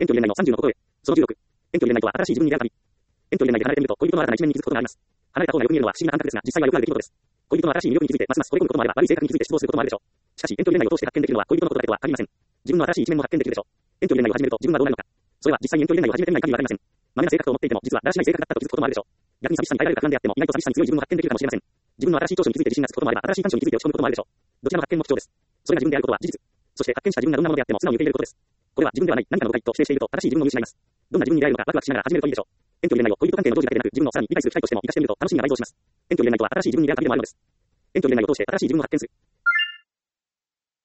遠距離恋愛の30のことへ。その16。遠距離恋愛とは新しい自分に出会う旅。遠距離恋愛で離れてみると、恋人の新たな一面に気づくことがあります。離れた方がよく見えるのは不思議な感覚ですが、実際はよくある出来事です。恋人の新しい魅力に気づいて、ますます惚れ込むこともあれば、悪い性格に気づいて失望することもあるでしょう。しかし、遠距離恋愛を通して発見できるのは恋人のことだけとは限りません。自分の新しい一面も発見できるでしょう。遠距離恋愛を始めると自分はどうなるのか。それは実際に遠距離恋愛を始めてみない限りわかりません。まめな性格と思っていても、実はだらしない性格だったと気づくこともあるでしょう。逆に寂しさに耐えられる果敢であっても、意外と寂しさに強い自分も発見できるかもしれません。自分の新しい長所に気づいて自信がつくこともあれば、新しい短所に気づいて落ち込むこともあるでしょう。どちらの発見も貴重です。それが自分であることは事実。そして発見した自分がどんなものであっても素直に受け入れることです。これは自分ではない何かの誤解と否定していると、新しい自分を見失います。どんな自分に出会えるのかワクワクしながら始めるといいでしょう。遠距離恋愛を恋人関係の常時だけでなく、自分をさらに理解する機会としても活かしてみると楽しみが倍増します。遠距離恋愛とは新しい自分に出会う旅でもあるのです。遠距離恋愛を通して新しい自分を発見する。